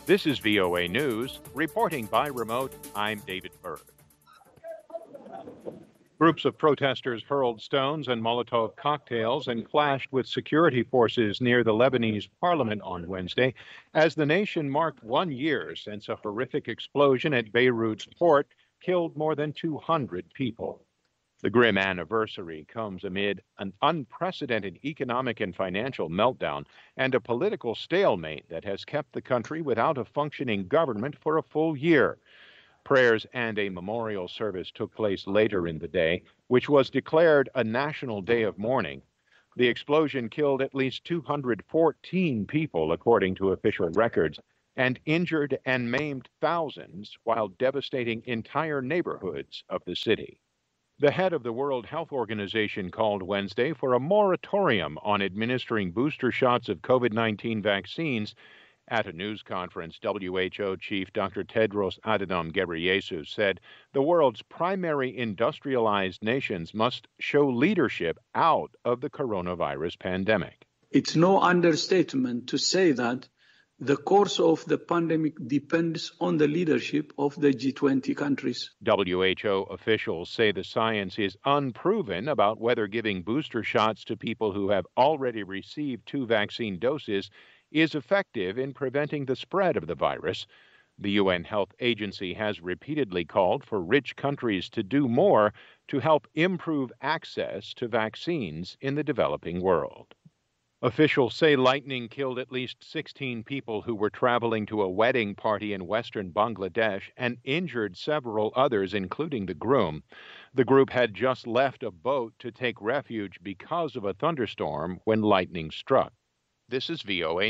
This is VOA News. Reporting by remote, I'm David Berg. Groups of protesters hurled stones and Molotov cocktails and clashed with security forces near the Lebanese parliament on Wednesday as the nation marked 1 year since a horrific explosion at Beirut's port killed more than 200 people. The grim anniversary comes amid an unprecedented economic and financial meltdown and a political stalemate that has kept the country without a functioning government for a full year. Prayers and a memorial service took place later in the day, which was declared a national day of mourning. The explosion killed at least 214 people, according to official records, and injured and maimed thousands while devastating entire neighborhoods of the city. The head of the World Health Organization called Wednesday for a moratorium on administering booster shots of COVID-19 vaccines. At a news conference, WHO Chief Dr. Tedros Adhanom Ghebreyesus said the world's primary industrialized nations must show leadership out of the coronavirus pandemic. It's no understatement to say that the course of the pandemic depends on the leadership of the G20 countries. WHO officials say the science is unproven about whether giving booster shots to people who have already received 2 vaccine doses is effective in preventing the spread of the virus. The UN Health Agency has repeatedly called for rich countries to do more to help improve access to vaccines in the developing world. Officials say lightning killed at least 16 people who were traveling to a wedding party in western Bangladesh and injured several others, including the groom. The group had just left a boat to take refuge because of a thunderstorm when lightning struck. This is VOA